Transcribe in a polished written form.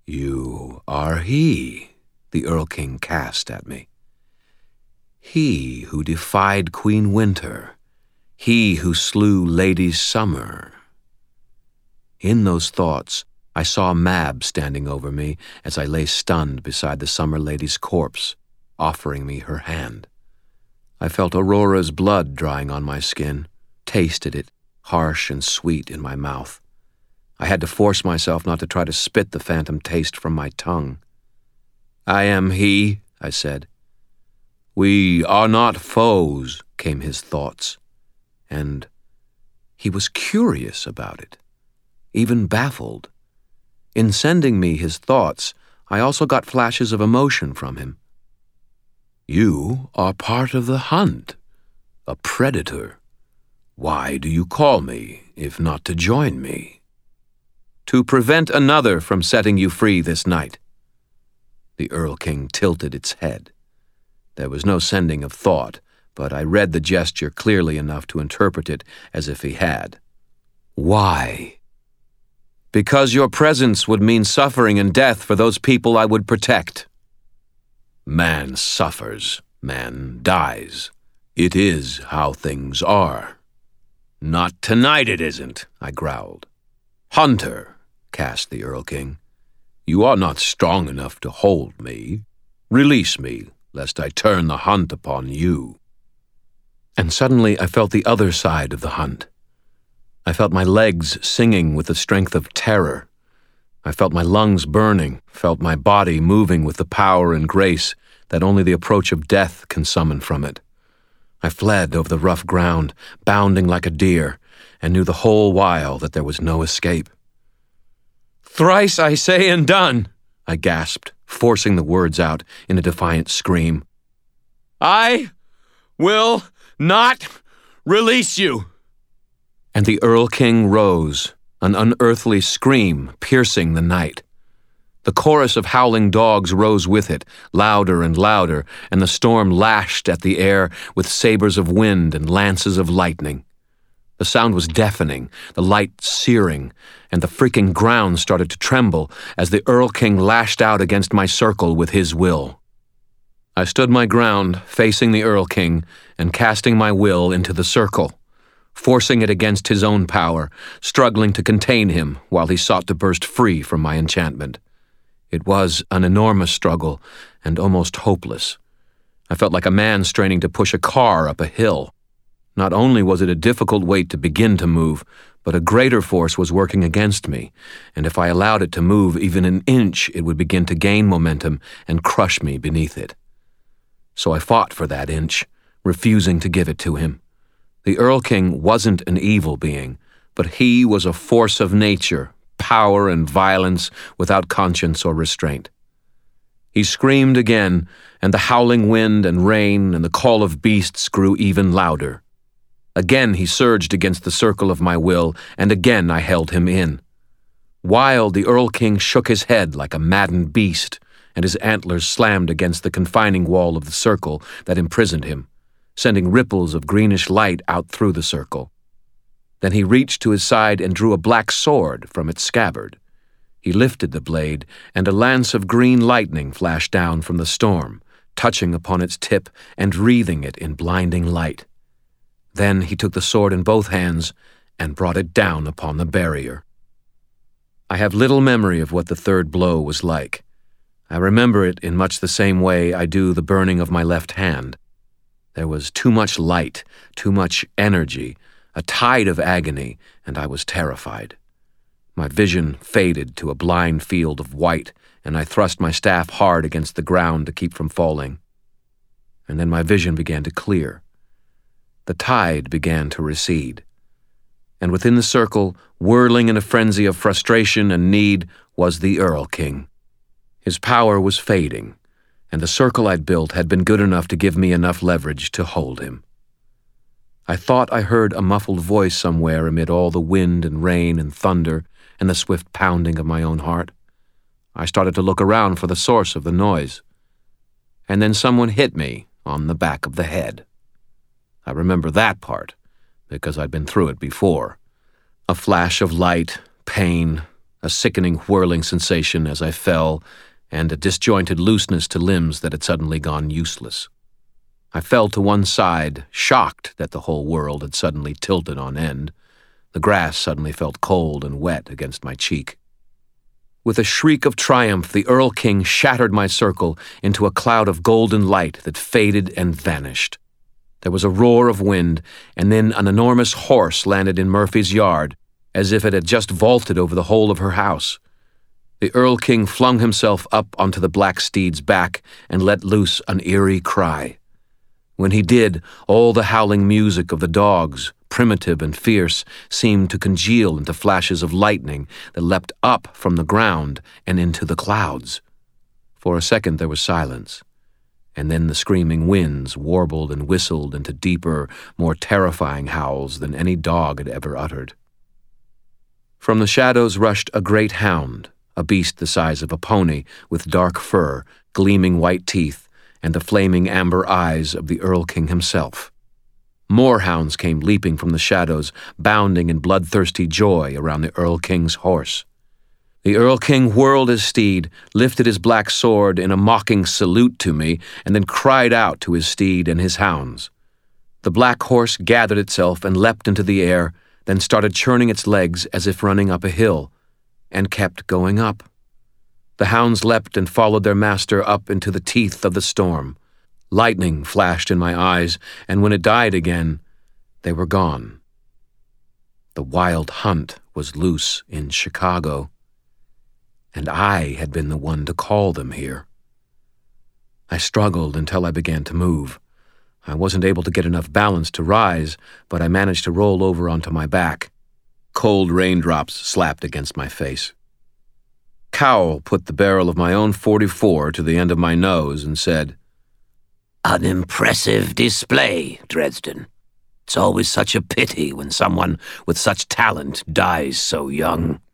You are he, the Earl King cast at me. He who defied Queen Winter, he who slew Lady Summer. In those thoughts, I saw Mab standing over me as I lay stunned beside the Summer Lady's corpse, offering me her hand. I felt Aurora's blood drying on my skin, tasted it, harsh and sweet in my mouth. I had to force myself not to try to spit the phantom taste from my tongue. I am he, I said. We are not foes, came his thoughts. And he was curious about it, even baffled. In sending me his thoughts, I also got flashes of emotion from him. You are part of the hunt, a predator. Why do you call me, if not to join me? To prevent another from setting you free this night. The Earl King tilted its head. There was no sending of thought, but I read the gesture clearly enough to interpret it as if he had. Why? Because your presence would mean suffering and death for those people I would protect. Man suffers, man dies. It is how things are. Not tonight it isn't, I growled. Hunter, cast the Earl King, you are not strong enough to hold me. Release me, lest I turn the hunt upon you. And suddenly I felt the other side of the hunt. I felt my legs singing with the strength of terror. I felt my lungs burning, felt my body moving with the power and grace that only the approach of death can summon from it. I fled over the rough ground, bounding like a deer, and knew the whole while that there was no escape. Thrice I say and done, I gasped, forcing the words out in a defiant scream. I will not release you. And the Earl King rose, an unearthly scream piercing the night. The chorus of howling dogs rose with it, louder and louder, and the storm lashed at the air with sabers of wind and lances of lightning. The sound was deafening, the light searing, and the freaking ground started to tremble as the Earl King lashed out against my circle with his will. I stood my ground, facing the Earl King, and casting my will into the circle, forcing it against his own power, struggling to contain him while he sought to burst free from my enchantment. It was an enormous struggle and almost hopeless. I felt like a man straining to push a car up a hill. Not only was it a difficult weight to begin to move, but a greater force was working against me, and if I allowed it to move even an inch, it would begin to gain momentum and crush me beneath it. So I fought for that inch, refusing to give it to him. The Earl King wasn't an evil being, but he was a force of nature, power and violence without conscience or restraint. He screamed again, and the howling wind and rain and the call of beasts grew even louder. Again he surged against the circle of my will, and again I held him in. Wild, the Earl King shook his head like a maddened beast, and his antlers slammed against the confining wall of the circle that imprisoned him, sending ripples of greenish light out through the circle. Then he reached to his side and drew a black sword from its scabbard. He lifted the blade, and a lance of green lightning flashed down from the storm, touching upon its tip and wreathing it in blinding light. Then he took the sword in both hands and brought it down upon the barrier. I have little memory of what the third blow was like. I remember it in much the same way I do the burning of my left hand. There was too much light, too much energy, a tide of agony, and I was terrified. My vision faded to a blind field of white, and I thrust my staff hard against the ground to keep from falling. And then my vision began to clear. The tide began to recede. And within the circle, whirling in a frenzy of frustration and need, was the Earl King. His power was fading, and the circle I'd built had been good enough to give me enough leverage to hold him. I thought I heard a muffled voice somewhere amid all the wind and rain and thunder and the swift pounding of my own heart. I started to look around for the source of the noise. And then someone hit me on the back of the head. I remember that part, because I'd been through it before. A flash of light, pain, a sickening whirling sensation as I fell, and a disjointed looseness to limbs that had suddenly gone useless. I fell to one side, shocked that the whole world had suddenly tilted on end. The grass suddenly felt cold and wet against my cheek. With a shriek of triumph, the Earl King shattered my circle into a cloud of golden light that faded and vanished. There was a roar of wind, and then an enormous horse landed in Murphy's yard, as if it had just vaulted over the whole of her house. The Earl King flung himself up onto the black steed's back and let loose an eerie cry. When he did, all the howling music of the dogs, primitive and fierce, seemed to congeal into flashes of lightning that leapt up from the ground and into the clouds. For a second there was silence, and then the screaming winds warbled and whistled into deeper, more terrifying howls than any dog had ever uttered. From the shadows rushed a great hound, a beast the size of a pony, with dark fur, gleaming white teeth, and the flaming amber eyes of the Earl King himself. More hounds came leaping from the shadows, bounding in bloodthirsty joy around the Earl King's horse. The Earl King whirled his steed, lifted his black sword in a mocking salute to me, and then cried out to his steed and his hounds. The black horse gathered itself and leapt into the air, then started churning its legs as if running up a hill, and kept going up. The hounds leapt and followed their master up into the teeth of the storm. Lightning flashed in my eyes, and when it died again, they were gone. The wild hunt was loose in Chicago, and I had been the one to call them here. I struggled until I began to move. I wasn't able to get enough balance to rise, but I managed to roll over onto my back. Cold raindrops slapped against my face. Cowell put the barrel of my own .44 to the end of my nose and said, "An impressive display, Dresden. It's always such a pity when someone with such talent dies so young."